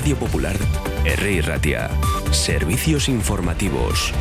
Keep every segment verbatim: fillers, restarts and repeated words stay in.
Radio Popular, R I Ratia. Servicios informativos.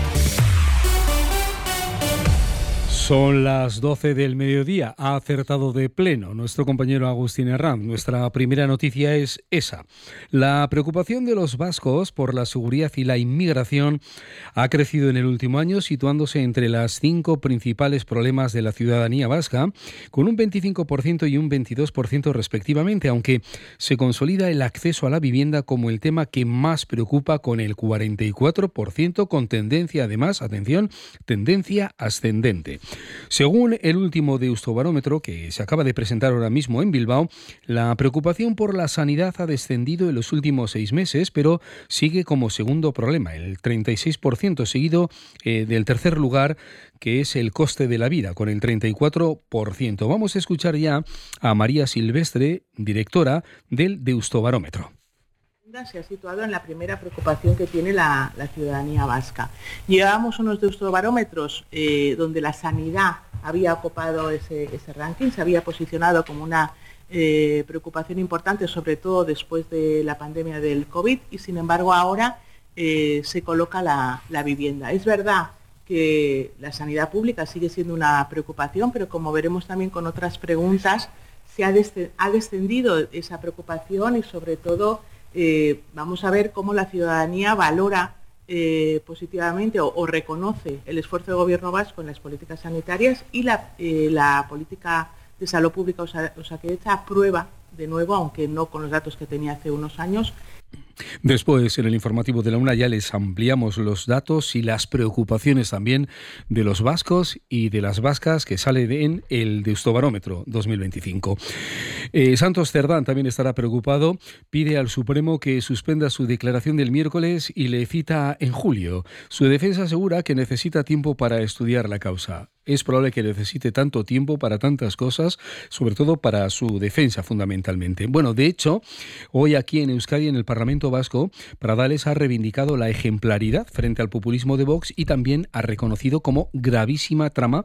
Son las doce del mediodía, ha acertado de pleno nuestro compañero Agustín Herranz. Nuestra primera noticia es esa. La preocupación de los vascos por la seguridad y la inmigración ha crecido en el último año, situándose entre las cinco principales problemas de la ciudadanía vasca, con un veinticinco por ciento y un veintidós por ciento respectivamente, aunque se consolida el acceso a la vivienda como el tema que más preocupa, con el cuarenta y cuatro por ciento, con tendencia, además, atención, tendencia ascendente. Según el último Deustobarómetro, que se acaba de presentar ahora mismo en Bilbao, la preocupación por la sanidad ha descendido en los últimos seis meses, pero sigue como segundo problema, el treinta y seis por ciento, seguido eh, del tercer lugar, que es el coste de la vida, con el treinta y cuatro por ciento. Vamos a escuchar ya a María Silvestre, directora del Deustobarómetro. Se ha situado en la primera preocupación que tiene la, la ciudadanía vasca. Llevábamos unos deustobarómetros eh, donde la sanidad había ocupado ese, ese ranking, se había posicionado como una eh, preocupación importante, sobre todo después de la pandemia del COVID, y sin embargo ahora eh, se coloca la, la vivienda. Es verdad que la sanidad pública sigue siendo una preocupación, pero como veremos también con otras preguntas, se ha, descend- ha descendido esa preocupación y sobre todo Eh, vamos a ver cómo la ciudadanía valora eh, positivamente o, o reconoce el esfuerzo del Gobierno vasco en las políticas sanitarias y la, eh, la política de salud pública Osakidetza aprueba de nuevo, aunque no con los datos que tenía hace unos años. Después, en el informativo de la UNA, ya les ampliamos los datos y las preocupaciones también de los vascos y de las vascas que sale en el Deustobarómetro dos mil veinticinco. Eh, Santos Cerdán también estará preocupado, pide al Supremo que suspenda su declaración del miércoles y le cita en julio. Su defensa asegura que necesita tiempo para estudiar la causa. Es probable que necesite tanto tiempo para tantas cosas, sobre todo para su defensa fundamentalmente. Bueno, de hecho, hoy aquí en Euskadi, en el Parlamento Vasco, Pradales ha reivindicado la ejemplaridad frente al populismo de Vox y también ha reconocido como gravísima trama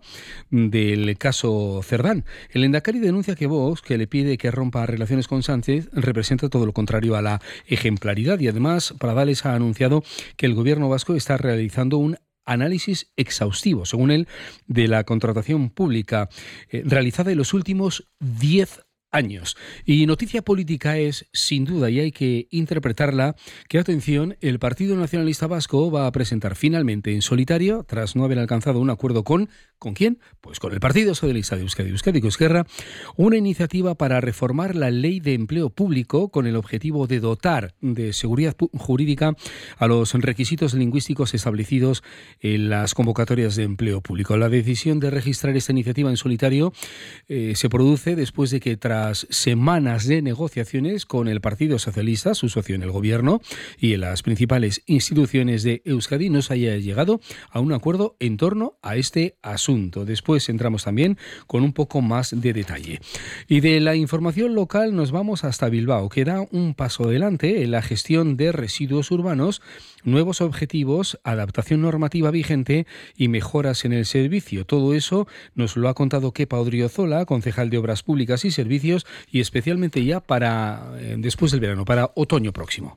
del caso Cerdán. El Lehendakari denuncia que Vox, que le pide que rompa relaciones con Sánchez, representa todo lo contrario a la ejemplaridad, y además Pradales ha anunciado que el gobierno vasco está realizando un análisis exhaustivo, según él, de la contratación pública eh, realizada en los últimos diez años. Y noticia política es, sin duda, y hay que interpretarla, que, atención, el Partido Nacionalista Vasco va a presentar finalmente en solitario, tras no haber alcanzado un acuerdo con, ¿con quién? Pues con el Partido Socialista de Euskadi, Euskadi Ezkerra, una iniciativa para reformar la Ley de Empleo Público con el objetivo de dotar de seguridad jurídica a los requisitos lingüísticos establecidos en las convocatorias de empleo público. La decisión de registrar esta iniciativa en solitario eh, se produce después de que, tras semanas de negociaciones con el Partido Socialista, su socio en el gobierno, y en las principales instituciones de Euskadi, no se haya llegado a un acuerdo en torno a este asunto. Después entramos también con un poco más de detalle. Y de la información local nos vamos hasta Bilbao, que da un paso adelante en la gestión de residuos urbanos, nuevos objetivos, adaptación normativa vigente y mejoras en el servicio. Todo eso nos lo ha contado Kepa Odriozola, concejal de Obras Públicas y Servicios, y especialmente ya para eh, después del verano, para otoño próximo.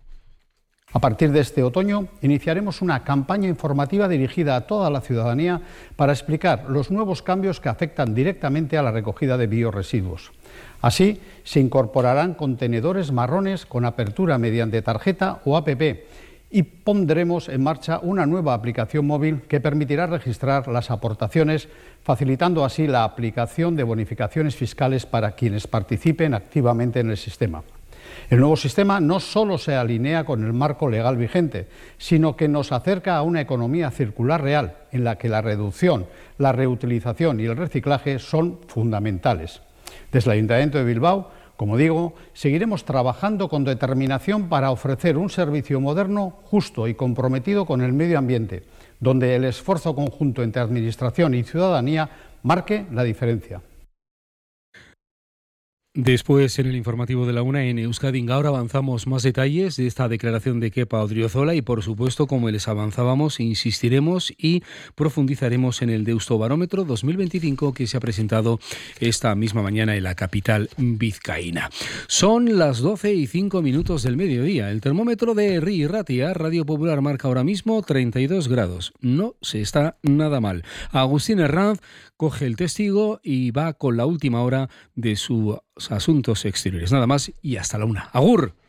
A partir de este otoño iniciaremos una campaña informativa dirigida a toda la ciudadanía para explicar los nuevos cambios que afectan directamente a la recogida de biorresiduos. Así, se incorporarán contenedores marrones con apertura mediante tarjeta o app y pondremos en marcha una nueva aplicación móvil que permitirá registrar las aportaciones, facilitando así la aplicación de bonificaciones fiscales para quienes participen activamente en el sistema. El nuevo sistema no solo se alinea con el marco legal vigente, sino que nos acerca a una economía circular real, en la que la reducción, la reutilización y el reciclaje son fundamentales. Desde el Ayuntamiento de Bilbao, como digo, seguiremos trabajando con determinación para ofrecer un servicio moderno, justo y comprometido con el medio ambiente, donde el esfuerzo conjunto entre Administración y ciudadanía marque la diferencia. Después, en el informativo de la una, en Euskadi ahora avanzamos más detalles de esta declaración de Kepa Odriozola y, por supuesto, como les avanzábamos, insistiremos y profundizaremos en el Deustobarómetro dos mil veinticinco que se ha presentado esta misma mañana en la capital vizcaína. Son las doce y cinco minutos del mediodía. El termómetro de Herri y Ratia, Radio Popular, marca ahora mismo treinta y dos grados. No se está nada mal. Agustín Herranz coge el testigo y va con la última hora de sus asuntos exteriores. Nada más y hasta la una. ¡Agur!